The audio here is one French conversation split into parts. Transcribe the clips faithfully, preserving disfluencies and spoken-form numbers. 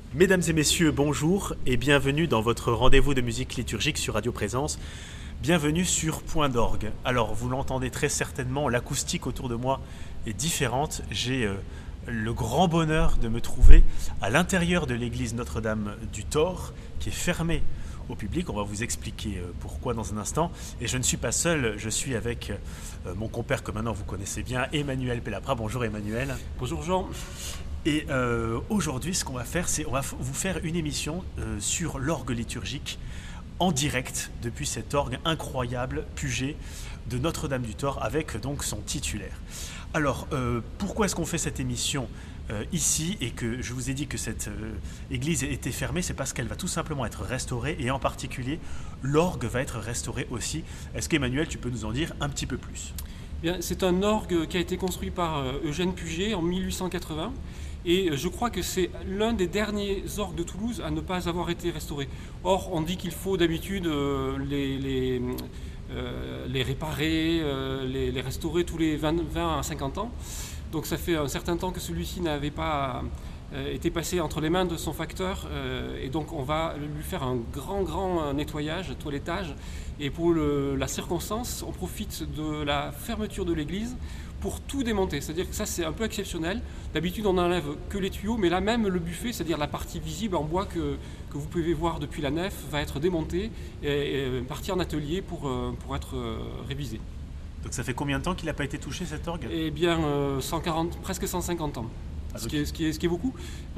Mesdames et messieurs, bonjour et bienvenue dans votre rendez-vous de musique liturgique sur Radio Présence. Bienvenue sur Point d'orgue. Alors, vous l'entendez très certainement, l'acoustique autour de moi est différente. J'ai euh, le grand bonheur de me trouver à l'intérieur de l'église Notre-Dame du Thor, qui est fermée au public. On va vous expliquer euh, pourquoi dans un instant. Et je ne suis pas seul, je suis avec euh, mon compère que maintenant vous connaissez bien, Emmanuel Pellapra. Bonjour Emmanuel. Bonjour Jean. Et euh, aujourd'hui, ce qu'on va faire, c'est on va f- vous faire une émission euh, sur l'orgue liturgique en direct depuis cet orgue incroyable, Puget, de Notre-Dame du Thor, avec donc son titulaire. Alors, euh, pourquoi est-ce qu'on fait cette émission euh, ici et que je vous ai dit que cette euh, église était fermée? C'est parce qu'elle va tout simplement être restaurée et en particulier, l'orgue va être restauré aussi. Est-ce qu'Emmanuel, tu peux nous en dire un petit peu plus? Bien, c'est un orgue qui a été construit par euh, Eugène Puget en mille huit cent quatre-vingts et je crois que c'est l'un des derniers orgues de Toulouse à ne pas avoir été restauré. Or, on dit qu'il faut d'habitude euh, les, les, euh, les réparer, euh, les, les restaurer tous les vingt, vingt à cinquante ans. Donc ça fait un certain temps que celui-ci n'avait pas euh, été passé entre les mains de son facteur euh, et donc on va lui faire un grand grand nettoyage, toilettage. Et pour le, la circonstance, on profite de la fermeture de l'église pour tout démonter. C'est-à-dire que ça, c'est un peu exceptionnel. D'habitude, on n'enlève que les tuyaux, mais là même, le buffet, c'est-à-dire la partie visible en bois que, que vous pouvez voir depuis la nef, va être démontée et, et partie en atelier pour, pour être révisée. Donc ça fait combien de temps qu'il n'a pas été touché, cet orgue? Eh bien, euh, cent quarante, presque cent cinquante ans. Ah, Ce qui, est, ce, qui est, ce qui est beaucoup.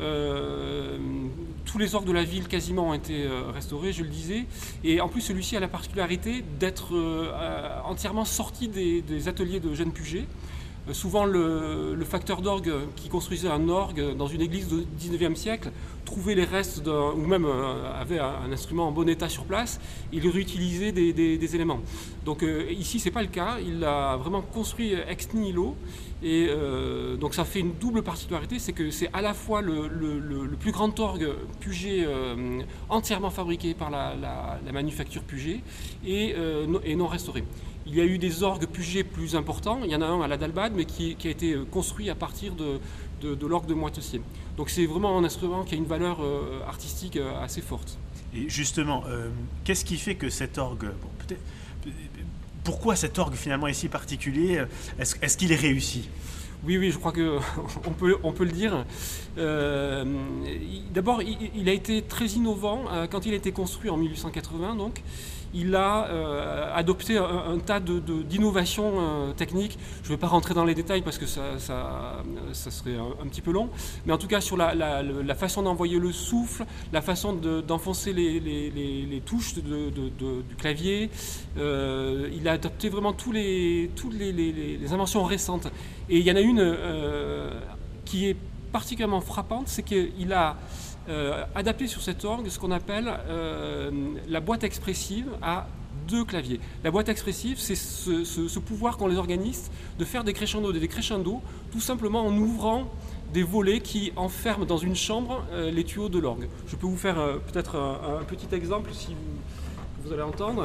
Euh, tous les orgues de la ville quasiment ont été euh, restaurés, je le disais. Et en plus, celui-ci a la particularité d'être euh, entièrement sorti des, des ateliers de Eugène Puget. Euh, souvent, le, le facteur d'orgue qui construisait un orgue dans une église du dix-neuvième siècle trouvait les restes, d'un, ou même euh, avait un, un instrument en bon état sur place, il réutilisait des, des, des éléments. Donc euh, ici, ce n'est pas le cas. Il l'a vraiment construit ex nihilo. Et euh, donc ça fait une double particularité, c'est que c'est à la fois le, le, le, le plus grand orgue Puget euh, entièrement fabriqué par la, la, la manufacture Puget et, euh, no, et non restauré. Il y a eu des orgues Puget plus importants, il y en a un à la Dalbade, mais qui, qui a été construit à partir de, de, de l'orgue de Moitessier. Donc c'est vraiment un instrument qui a une valeur euh, artistique euh, assez forte. Et justement, euh, qu'est-ce qui fait que cet orgue... Bon, peut-être, pourquoi cet orgue finalement est si particulier? Est-ce, est-ce qu'il est réussi? Oui, oui, je crois qu'on peut, on peut le dire. Euh, d'abord, il, il a été très innovant euh, quand il a été construit en mille huit cent quatre-vingts. Donc, il a euh, adopté un, un tas de, de, d'innovations euh, techniques. Je ne vais pas rentrer dans les détails parce que ça, ça, ça serait un, un petit peu long. Mais en tout cas, sur la, la, la façon d'envoyer le souffle, la façon de, d'enfoncer les, les, les, les touches de, de, de, du clavier, euh, il a adopté vraiment tous les, toutes les, les, les inventions récentes. Et il y en a une euh, qui est particulièrement frappante, c'est qu'il a euh, adapté sur cet orgue ce qu'on appelle euh, la boîte expressive à deux claviers. La boîte expressive, c'est ce, ce, ce pouvoir qu'ont les organistes de faire des crescendos, des crescendos, tout simplement en ouvrant des volets qui enferment dans une chambre euh, les tuyaux de l'orgue. Je peux vous faire euh, peut-être un, un petit exemple si vous, vous allez entendre.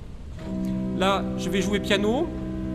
Là, je vais jouer piano.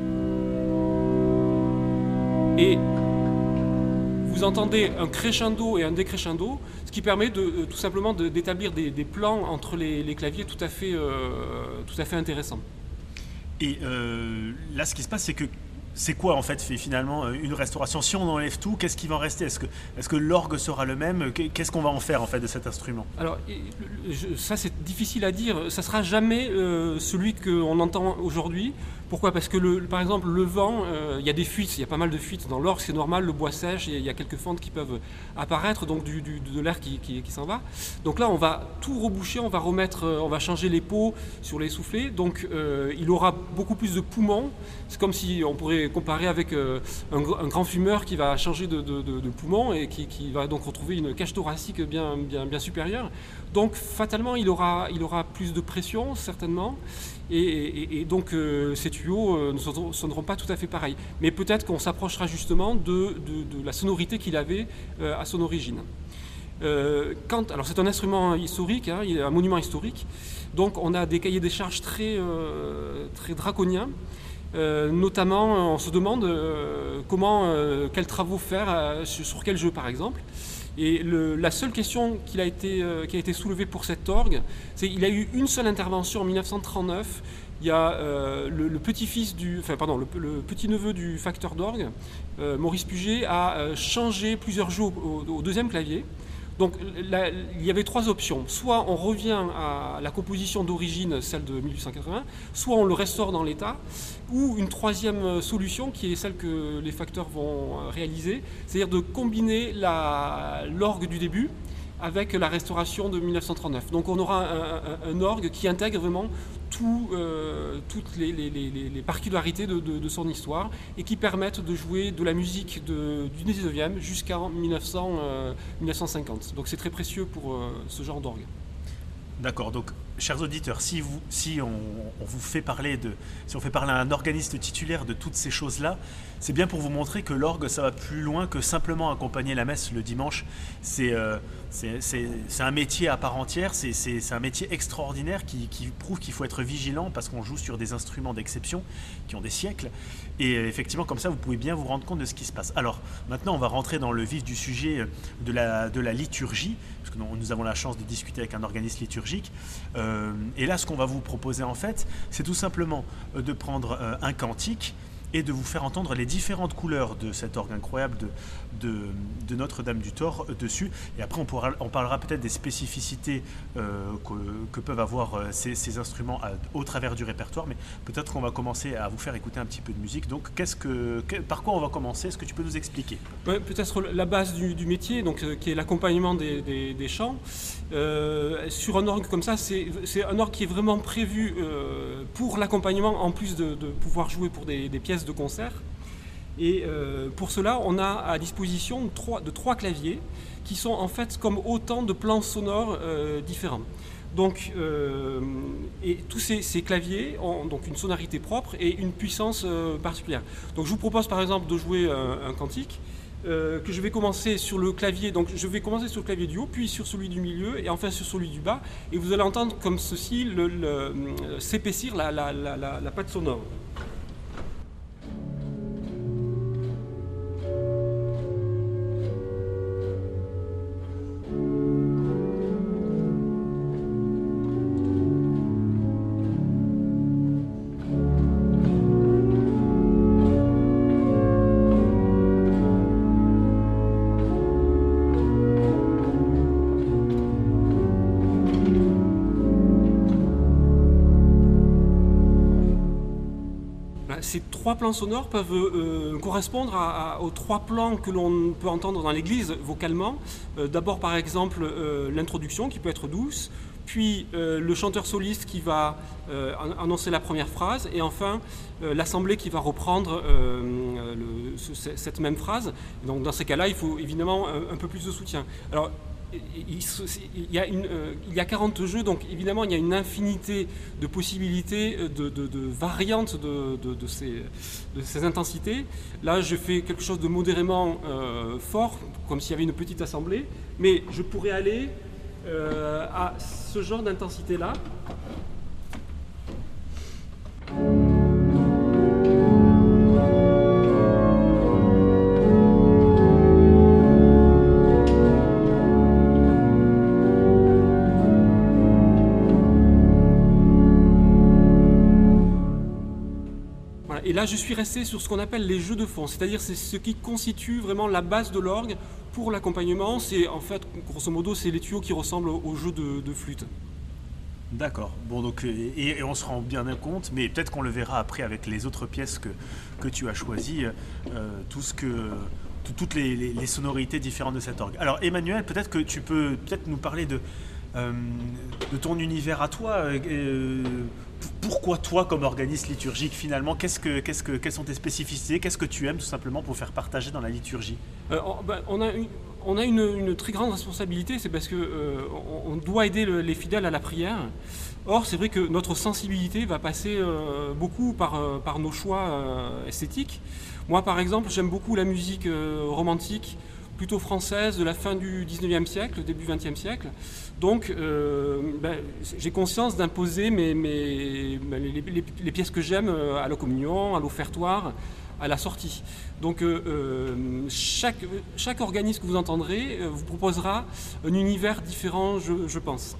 Et vous entendez un crescendo et un décrescendo, ce qui permet de, euh, tout simplement de, d'établir des, des plans entre les, les claviers tout à fait, euh, tout à fait intéressants. Et euh, là, ce qui se passe, c'est que c'est quoi en fait finalement une restauration? Si on enlève tout, qu'est-ce qui va en rester? Est-ce que, est-ce que l'orgue sera le même? Qu'est-ce qu'on va en faire en fait de cet instrument? Alors je, ça c'est difficile à dire. Ça sera jamais euh, celui qu'on entend aujourd'hui. Pourquoi? Parce que le, par exemple le vent, euh, il y a des fuites, il y a pas mal de fuites dans l'orgue, c'est normal, le bois sèche, il y a quelques fentes qui peuvent apparaître, donc du, du, de l'air qui, qui, qui s'en va. Donc là on va tout reboucher, on va remettre, on va changer les pots sur les soufflets, donc euh, il aura beaucoup plus de poumons. C'est comme si on pourrait comparer avec euh, un, un grand fumeur qui va changer de, de, de, de poumon et qui, qui va donc retrouver une cage thoracique bien, bien, bien supérieure. Donc fatalement il aura, il aura plus de pression certainement. Et, et, et donc euh, ces tuyaux euh, ne sonneront pas tout à fait pareil. Mais peut-être qu'on s'approchera justement de, de, de la sonorité qu'il avait euh, à son origine. Euh, quand, alors c'est un instrument historique, hein, un monument historique, donc on a des cahiers des charges très, euh, très draconiens. Euh, notamment, on se demande euh, comment, euh, quels travaux faire, euh, sur, sur quel jeu par exemple. Et le, la seule question qui a été, euh, qui a été soulevée pour cet orgue, c'est qu'il y a eu une seule intervention en mille neuf cent trente-neuf. Il y a euh, le, le petit-fils du, enfin pardon, le, le petit-neveu du facteur d'orgue, euh, Maurice Puget, a euh, changé plusieurs jeux au, au, au deuxième clavier. Donc là, il y avait trois options. Soit on revient à la composition d'origine, celle de mille huit cent quatre-vingts, soit on le restaure dans l'état, ou une troisième solution qui est celle que les facteurs vont réaliser, c'est-à-dire de combiner la, l'orgue du début avec la restauration de mille neuf cent trente-neuf. Donc on aura un, un, un orgue qui intègre vraiment tout, euh, toutes les, les, les, les particularités de, de, de son histoire et qui permettent de jouer de la musique de, du dix-neuvième jusqu'en mille neuf cents, euh, mille neuf cent cinquante. Donc c'est très précieux pour euh, ce genre d'orgue. D'accord, donc chers auditeurs, si, vous, si on, on vous fait parler de, si on fait parler à un organiste titulaire de toutes ces choses-là, c'est bien pour vous montrer que l'orgue, ça va plus loin que simplement accompagner la messe le dimanche. C'est euh, c'est, c'est, c'est un métier à part entière, c'est, c'est, c'est un métier extraordinaire qui, qui prouve qu'il faut être vigilant parce qu'on joue sur des instruments d'exception qui ont des siècles. Et effectivement, comme ça, vous pouvez bien vous rendre compte de ce qui se passe. Alors, maintenant, on va rentrer dans le vif du sujet de la, de la liturgie, parce que nous avons la chance de discuter avec un organiste liturgique. Euh, et là, ce qu'on va vous proposer, en fait, c'est tout simplement de prendre euh, un cantique et de vous faire entendre les différentes couleurs de cet orgue incroyable de, de, de Notre-Dame du Thor euh, dessus. Et après, on, pourra, on parlera peut-être des spécificités euh, que, que peuvent avoir euh, ces, ces instruments à, au travers du répertoire, mais peut-être qu'on va commencer à vous faire écouter un petit peu de musique. Donc, qu'est-ce que, que, par quoi on va commencer? Est-ce que tu peux nous expliquer? Ouais, peut-être la base du, du métier, donc, euh, qui est l'accompagnement des, des, des chants. Euh, sur un orgue comme ça, c'est, c'est un orgue qui est vraiment prévu euh, pour l'accompagnement, en plus de, de pouvoir jouer pour des, des pièces de concert. Et euh, pour cela, on a à disposition trois, de trois claviers qui sont en fait comme autant de plans sonores euh, différents. Donc, euh, et tous ces, ces claviers ont donc une sonorité propre et une puissance euh, particulière. Donc, je vous propose par exemple de jouer un, un cantique euh, que je vais commencer sur le clavier. Donc, je vais commencer sur le clavier du haut, puis sur celui du milieu et enfin sur celui du bas. Et vous allez entendre comme ceci le, le, le, s'épaissir la, la, la, la, la patte sonore. Ces trois plans sonores peuvent euh, correspondre à, à, aux trois plans que l'on peut entendre dans l'église vocalement. Euh, d'abord, par exemple, euh, l'introduction qui peut être douce, puis euh, le chanteur soliste qui va euh, annoncer la première phrase, et enfin euh, l'assemblée qui va reprendre euh, le, ce, cette même phrase. Donc, dans ces cas-là, il faut évidemment un, un peu plus de soutien. Alors, Il, il, y a une, euh, il y a quarante jeux, donc évidemment il y a une infinité de possibilités, de, de, de variantes de, de, de, ces, de ces intensités. Là je fais quelque chose de modérément euh, fort, comme s'il y avait une petite assemblée, mais je pourrais aller euh, à ce genre d'intensité-là. Et là, je suis resté sur ce qu'on appelle les jeux de fond, c'est-à-dire c'est ce qui constitue vraiment la base de l'orgue pour l'accompagnement. C'est en fait, grosso modo, c'est les tuyaux qui ressemblent aux jeux de, de flûte. D'accord. Bon, donc, et, et on se rend bien compte, mais peut-être qu'on le verra après avec les autres pièces que, que tu as choisies, euh, tout ce que, tout, toutes les, les, les sonorités différentes de cet orgue. Alors, Emmanuel, peut-être que tu peux peut-être nous parler de, euh, de ton univers à toi. Euh, Pourquoi toi, comme organiste liturgique, finalement, qu'est-ce que, qu'est-ce que, quelles sont tes spécificités? Qu'est-ce que tu aimes, tout simplement, pour faire partager dans la liturgie? euh, on, ben, on a une, on a une, une très grande responsabilité, c'est parce qu'on euh, on doit aider le, les fidèles à la prière. Or, c'est vrai que notre sensibilité va passer euh, beaucoup par, euh, par nos choix euh, esthétiques. Moi, par exemple, j'aime beaucoup la musique euh, romantique, plutôt française, de la fin du dix-neuvième siècle, début vingtième siècle. Donc, euh, ben, j'ai conscience d'imposer mes, mes, les, les, les pièces que j'aime à la communion, à l'offertoire, à la sortie. Donc euh, euh, chaque, chaque organisme que vous entendrez euh, vous proposera un univers différent, je, je pense.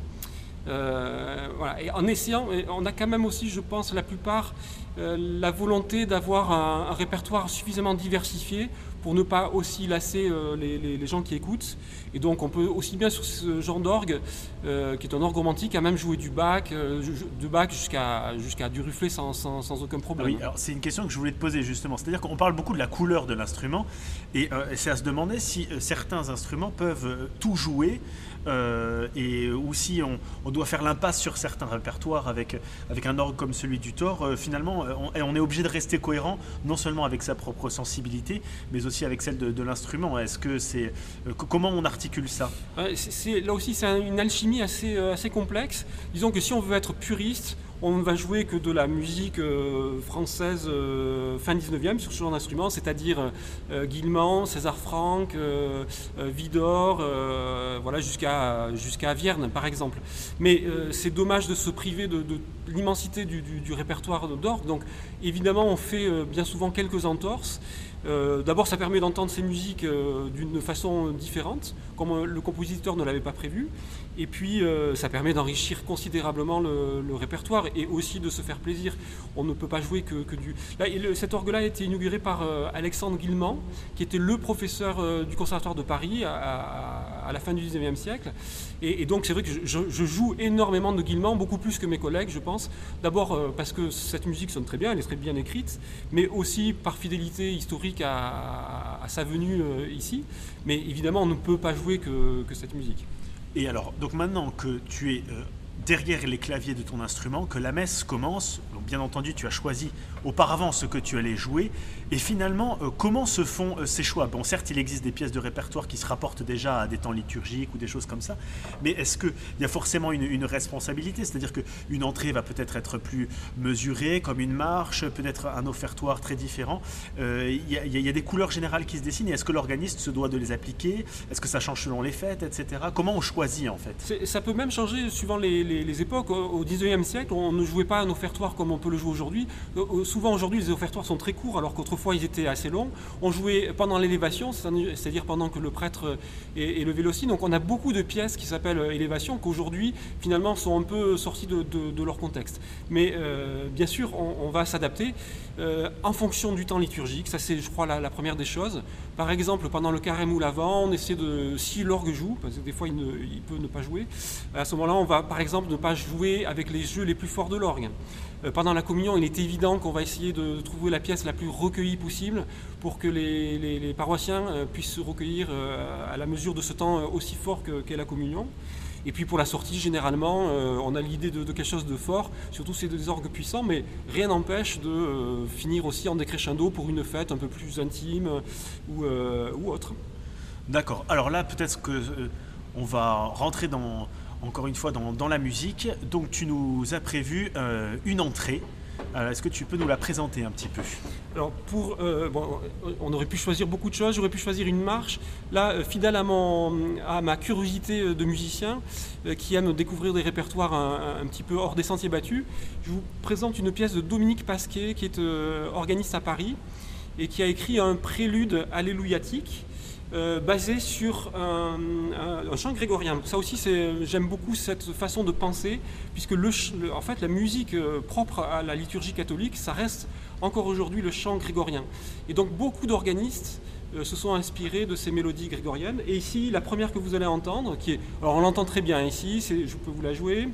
Euh, voilà. Et en essayant, on a quand même aussi, je pense, la plupart, euh, la volonté d'avoir un, un répertoire suffisamment diversifié pour ne pas aussi lasser euh, les, les, les gens qui écoutent. Et donc on peut aussi bien sur ce genre d'orgue, euh, qui est un orgue romantique, à même jouer du Bach, euh, de Bach jusqu'à jusqu'à du Rufflet sans, sans, sans aucun problème. Oui, alors c'est une question que je voulais te poser justement. C'est-à-dire qu'on parle beaucoup de la couleur de l'instrument, et euh, c'est à se demander si euh, certains instruments peuvent euh, tout jouer, euh, et, ou si on, on doit faire l'impasse sur certains répertoires avec, avec un orgue comme celui du Thor. Euh, finalement, on, on est obligé de rester cohérent, non seulement avec sa propre sensibilité, mais aussi avec celle de, de l'instrument. Est-ce que c'est euh, comment on articule ça? Ouais, c'est, c'est, là aussi, c'est une alchimie assez, euh, assez complexe. Disons que si on veut être puriste, on ne va jouer que de la musique euh, française euh, fin dix-neuvième sur ce genre d'instrument, c'est-à-dire euh, Guilmant, César Franck, euh, euh, Widor, euh, voilà, jusqu'à jusqu'à Vierne par exemple. Mais euh, c'est dommage de se priver de, de l'immensité du, du, du répertoire d'orgue. Donc évidemment, on fait euh, bien souvent quelques entorses. Euh, d'abord, ça permet d'entendre ces musiques euh, d'une façon différente, comme euh, le compositeur ne l'avait pas prévu. Et puis, euh, ça permet d'enrichir considérablement le, le répertoire et aussi de se faire plaisir. On ne peut pas jouer que, que du... Là, le, cet orgue-là a été inauguré par euh, Alexandre Guilmant, qui était le professeur euh, du Conservatoire de Paris à, à, à la fin du dix-neuvième siècle. Et, et donc, c'est vrai que je, je joue énormément de Guilmant, beaucoup plus que mes collègues, je pense. D'abord euh, parce que cette musique sonne très bien, elle est très bien écrite, mais aussi par fidélité historique à, à, à sa venue euh, ici. Mais évidemment, on ne peut pas jouer que, que cette musique. Et alors, donc maintenant que tu es euh, derrière les claviers de ton instrument, que la messe commence, donc bien entendu tu as choisi auparavant ce que tu allais jouer, et finalement euh, comment se font euh, ces choix? Bon, certes il existe des pièces de répertoire qui se rapportent déjà à des temps liturgiques ou des choses comme ça, mais est-ce qu'il y a forcément une, une responsabilité? C'est-à-dire qu'une entrée va peut-être être plus mesurée, comme une marche, peut-être un offertoire très différent. Il euh, y, y, y a des couleurs générales qui se dessinent, et est-ce que l'organiste se doit de les appliquer? Est-ce que ça change selon les fêtes, et cetera. Comment on choisit en fait? C'est, ça peut même changer suivant les, les, les époques. Au dix-neuvième siècle, on ne jouait pas un offertoire comme on peut le jouer aujourd'hui. Souvent aujourd'hui, les offertoires sont très courts, alors qu'autrefois ils étaient assez longs. On jouait pendant l'élévation, c'est-à-dire pendant que le prêtre est, est levé aussi. Donc on a beaucoup de pièces qui s'appellent élévation, qu'aujourd'hui finalement sont un peu sorties de, de, de leur contexte. Mais euh, bien sûr, on, on va s'adapter euh, en fonction du temps liturgique. Ça c'est, je crois, la, la première des choses. Par exemple, pendant le carême ou l'avant, on essaie de, si l'orgue joue, parce que des fois il, ne, il peut ne pas jouer, à ce moment-là, on va par exemple ne pas jouer avec les jeux les plus forts de l'orgue. Euh, pendant la communion, il est évident qu'on va essayer de trouver la pièce la plus recueillie possible pour que les, les, les paroissiens euh, puissent se recueillir euh, à la mesure de ce temps euh, aussi fort que, qu'est la communion. Et puis pour la sortie, généralement, euh, on a l'idée de, de quelque chose de fort, surtout c'est des orgues puissants, mais rien n'empêche de euh, finir aussi en décrescendo pour une fête un peu plus intime ou, euh, ou autre. D'accord. Alors là, peut-être que euh, on va rentrer dans, encore une fois dans, dans la musique. Donc tu nous as prévu euh, une entrée. Euh, est-ce que tu peux nous la présenter un petit peu? Alors pour, euh, bon, on aurait pu choisir beaucoup de choses, j'aurais pu choisir une marche. Là, fidèle à, mon, à ma curiosité de musicien, euh, qui aime découvrir des répertoires un, un petit peu hors des sentiers battus, je vous présente une pièce de Dominique Pasquet, qui est euh, organiste à Paris, et qui a écrit un prélude alléluiatique, Euh, basé sur un, un, un chant grégorien. Ça aussi, c'est, j'aime beaucoup cette façon de penser, puisque le, le, en fait, la musique euh, propre à la liturgie catholique, ça reste encore aujourd'hui le chant grégorien. Et donc, beaucoup d'organistes euh, se sont inspirés de ces mélodies grégoriennes. Et ici, la première que vous allez entendre, qui est, alors on l'entend très bien ici, c'est, je peux vous la jouer.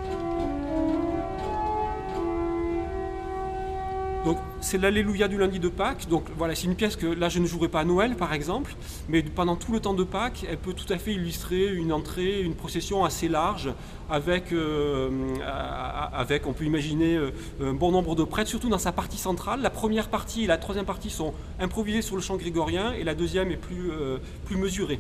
Donc c'est l'Alléluia du lundi de Pâques. Donc voilà, c'est une pièce que là je ne jouerai pas à Noël par exemple, mais pendant tout le temps de Pâques, elle peut tout à fait illustrer une entrée, une procession assez large avec, euh, avec on peut imaginer euh, un bon nombre de prêtres, surtout dans sa partie centrale. La première partie et la troisième partie sont improvisées sur le chant grégorien et la deuxième est plus, euh, plus mesurée.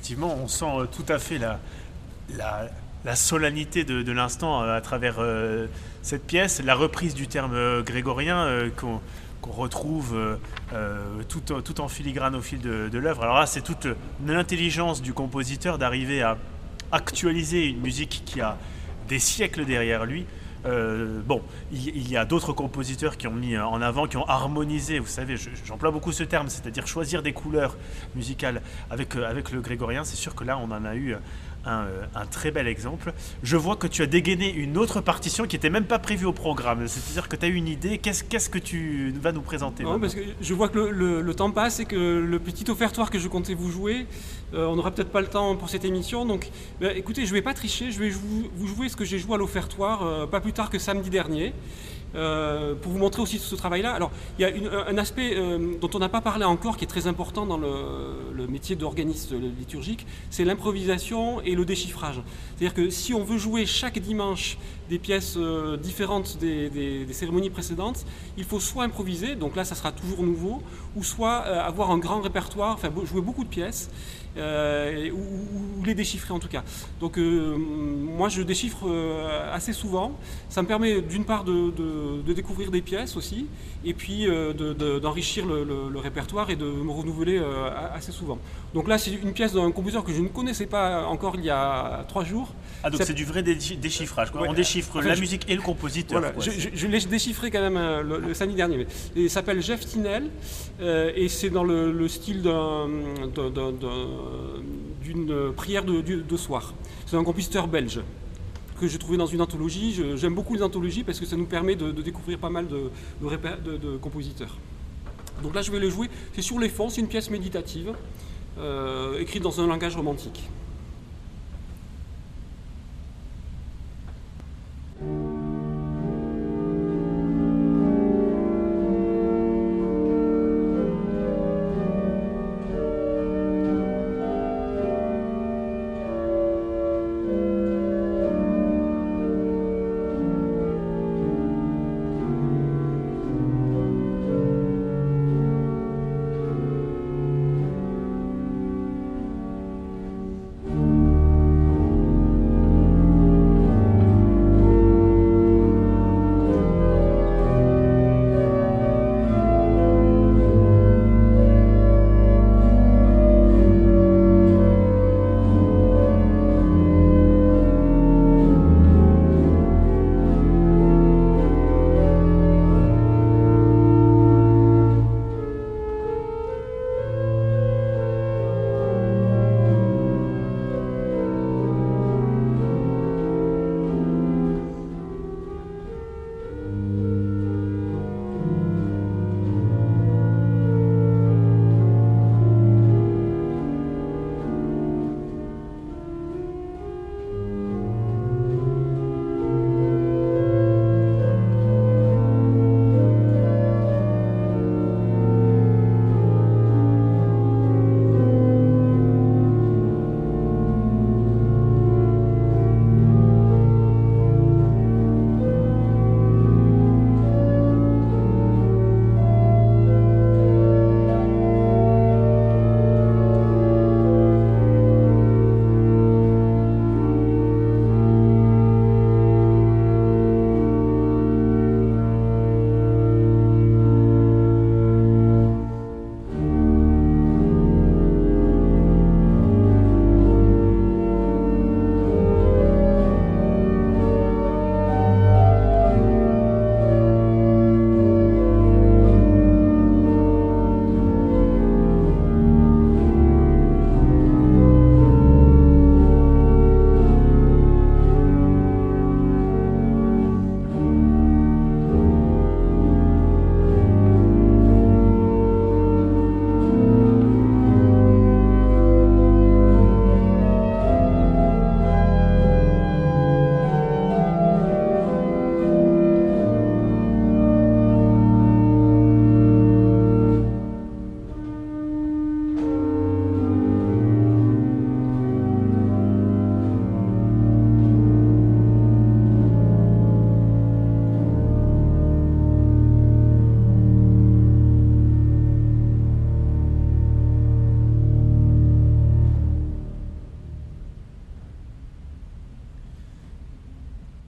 effectivement, on sent euh, tout à fait la, la, la solennité de, de l'instant euh, à travers euh, cette pièce, la reprise du terme euh, grégorien euh, qu'on qu'on retrouve euh, euh, tout, tout en filigrane au fil de, de l'œuvre. Alors là, c'est toute l'intelligence du compositeur d'arriver à actualiser une musique qui a des siècles derrière lui. Euh, bon, il, il y a d'autres compositeurs qui ont mis en avant, qui ont harmonisé, vous savez, je- j'emploie beaucoup ce terme, c'est-à-dire choisir des couleurs musicales avec, euh, avec le grégorien. C'est sûr que là, on en a eu un, euh, un très bel exemple. Je vois que tu as dégainé une autre partition qui n'était même pas prévue au programme, c'est-à-dire que tu as eu une idée. Qu'est-ce, qu'est-ce que tu vas nous présenter Non, parce que je vois que le, le- le temps passe et que le petit offertoire que je comptais vous jouer, euh, on n'aura peut-être pas le temps pour cette émission. Donc, bah, écoutez, je ne vais pas tricher, je vais vous, vous jouer ce que j'ai joué à l'offertoire euh, pas plus tard que samedi dernier. Euh, pour vous montrer aussi ce travail-là. Alors, il y a une- un aspect euh, dont on n'a pas parlé encore, qui est très important dans le, le métier d'organiste liturgique, c'est l'improvisation et le déchiffrage. C'est-à-dire que si on veut jouer chaque dimanche des pièces euh, différentes des, des- des cérémonies précédentes, il faut soit improviser, donc là ça sera toujours nouveau, ou soit euh, avoir un grand répertoire, enfin jouer beaucoup de pièces, euh, ou, ou- ou les déchiffrer en tout cas. Donc euh, moi je déchiffre euh, assez souvent. Ça me permet d'une part de, de- de découvrir des pièces aussi, et puis euh, de- de- d'enrichir le, le- le répertoire et de me renouveler euh, assez souvent. Donc là c'est une pièce d'un compositeur que je ne connaissais pas encore il y a trois jours. Ah, donc Ça- c'est du vrai dé- déchiffrage, quoi. Ouais, On déchiffre enfin, la je- musique et le compositeur. Voilà, quoi. je, je- je l'ai déchiffré quand même euh, le, le samedi dernier. Mais il s'appelle Jeff Tinel euh, et c'est dans le, le style d'un- d'un- d'un- d'un- d'une prière de, de- de soir. C'est un compositeur belge que j'ai trouvé dans une anthologie. Je- J'aime beaucoup les anthologies parce que ça nous permet de, de découvrir pas mal de, de répé- de- de compositeurs. Donc là, je vais le jouer. C'est sur les fonds, c'est une pièce méditative euh, écrite dans un langage romantique.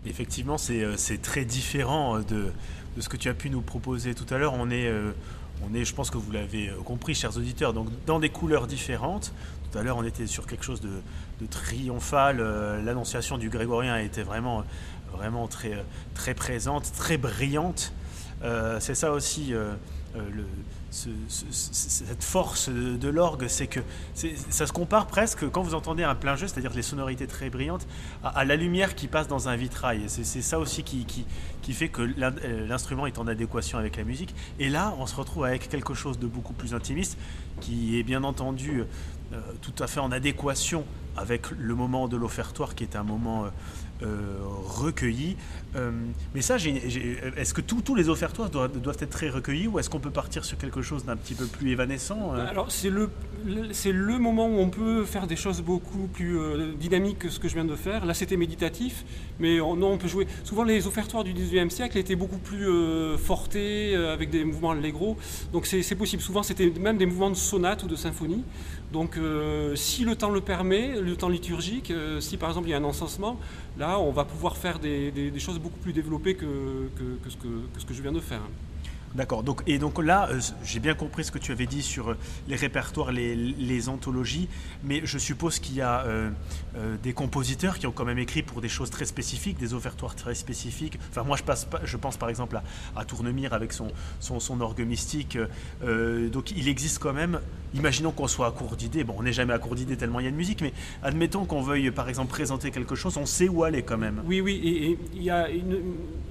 Effectivement, c'est euh, c'est très différent de, de ce que tu as pu nous proposer tout à l'heure. On est, euh, on est, je pense que vous l'avez compris, chers auditeurs, donc dans des couleurs différentes. Tout à l'heure, on était sur quelque chose de, de triomphal. Euh, L'annonciation du grégorien était vraiment, vraiment très, très présente, très brillante. Euh, c'est ça aussi, euh, euh, le, ce, ce, cette force de, de l'orgue, c'est que c'est, ça se compare presque, quand vous entendez un plein jeu, c'est-à-dire les sonorités très brillantes, à, à la lumière qui passe dans un vitrail. C'est, c'est ça aussi qui, qui, qui fait que l'instrument est en adéquation avec la musique. Et là, on se retrouve avec quelque chose de beaucoup plus intimiste, qui est bien entendu euh, tout à fait en adéquation avec le moment de l'offertoire, qui est un moment euh, euh, recueilli. Euh, mais ça, j'ai, j'ai, est-ce que tous les offertoires doivent, doivent être très recueillis, ou est-ce qu'on peut partir sur quelque chose d'un petit peu plus évanescent? euh Alors c'est le, le, c'est le moment où on peut faire des choses beaucoup plus euh, dynamiques que ce que je viens de faire. Là c'était méditatif, mais on, non, on peut jouer. Souvent les offertoires du dix-neuvième siècle étaient beaucoup plus euh, fortés, euh, avec des mouvements allegro. Donc c'est, c'est possible. Souvent c'était même des mouvements de sonate ou de symphonie. Donc euh, si le temps le permet, le temps liturgique, euh, si par exemple il y a un encensement, là on va pouvoir faire des, des, des choses beaucoup plus développées que, que, que, ce que, que ce que je viens de faire. D'accord. Donc, et donc là, euh, j'ai bien compris ce que tu avais dit sur euh, les répertoires, les, les anthologies, mais je suppose qu'il y a euh, euh, des compositeurs qui ont quand même écrit pour des choses très spécifiques, des offertoires très spécifiques. Enfin, moi, je, passe, je pense par exemple à, à Tournemire avec son, son, son orgue mystique. Euh, donc, il existe quand même, imaginons qu'on soit à court d'idées, bon, on n'est jamais à court d'idées tellement il y a de musique, mais admettons qu'on veuille par exemple présenter quelque chose, on sait où aller quand même. Oui, oui, et il y a une...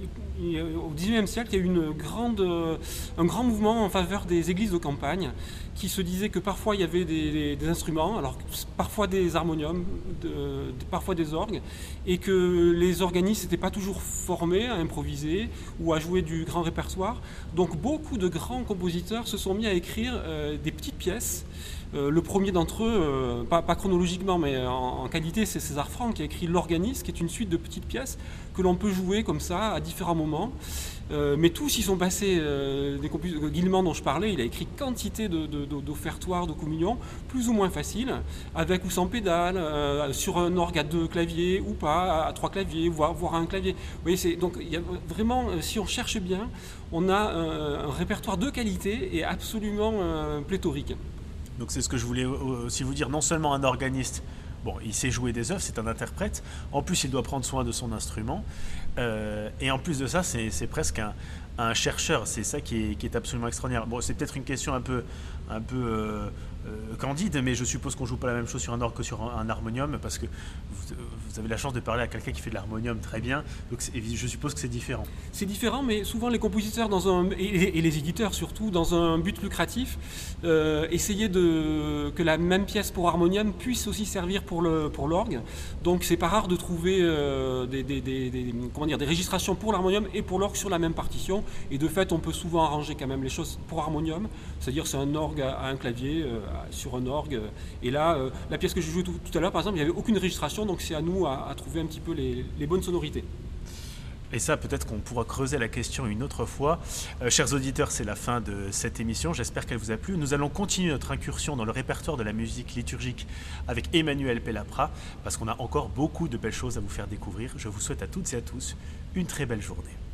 Et au dix-neuvième siècle, il y a eu une grande, un grand mouvement en faveur des églises de campagne qui se disait que parfois il y avait des, des, des instruments, alors parfois des harmoniums, de, de, parfois des orgues, et que les organistes n'étaient pas toujours formés à improviser ou à jouer du grand répertoire. Donc beaucoup de grands compositeurs se sont mis à écrire euh, des petites pièces. Euh, le premier d'entre eux, euh, pas, pas chronologiquement, mais en, en qualité, c'est César Franck qui a écrit l'Organiste, qui est une suite de petites pièces que l'on peut jouer comme ça à différents moments. Euh, mais tous y sont passés, euh, des compositeurs, Guillemant dont je parlais, il a écrit quantité de, de, de, d'offertoires, de communions, plus ou moins faciles, avec ou sans pédale, euh, sur un orgue à deux claviers ou pas, à trois claviers, voire, voire à un clavier. Vous voyez, c'est, donc il y a vraiment, si on cherche bien, on a un, un répertoire de qualité et absolument euh, pléthorique. Donc c'est ce que je voulais aussi vous dire, non seulement un organiste, bon, il sait jouer des œuvres, c'est un interprète, en plus il doit prendre soin de son instrument, euh, et en plus de ça, c'est, c'est presque un, un chercheur, c'est ça qui est, qui est absolument extraordinaire. Bon, c'est peut-être une question un peu, un peu euh, euh, candide, mais je suppose qu'on ne joue pas la même chose sur un orgue que sur un, un harmonium, parce que vous, vous avez la chance de parler à quelqu'un qui fait de l'harmonium très bien, donc je suppose que c'est différent. C'est différent, mais souvent les compositeurs dans un, et, et les éditeurs surtout, dans un but lucratif, euh, essayer de, que la même pièce pour harmonium puisse aussi servir pour, le, pour l'orgue. Donc c'est pas rare de trouver euh, des, des, des, des, comment dire, des régistrations pour l'harmonium et pour l'orgue sur la même partition. Et de fait, on peut souvent arranger quand même les choses pour harmonium, c'est-à-dire c'est un orgue à, à un clavier, euh, sur un orgue. Et là, euh, la pièce que je jouais tout, tout à l'heure, par exemple, il n'y avait aucune registration, donc c'est à nous à, à trouver un petit peu les, les bonnes sonorités. Et ça, peut-être qu'on pourra creuser la question une autre fois. Euh, chers auditeurs, c'est la fin de cette émission. J'espère qu'elle vous a plu. Nous allons continuer notre incursion dans le répertoire de la musique liturgique avec Emmanuel Pellaprat, parce qu'on a encore beaucoup de belles choses à vous faire découvrir. Je vous souhaite à toutes et à tous une très belle journée.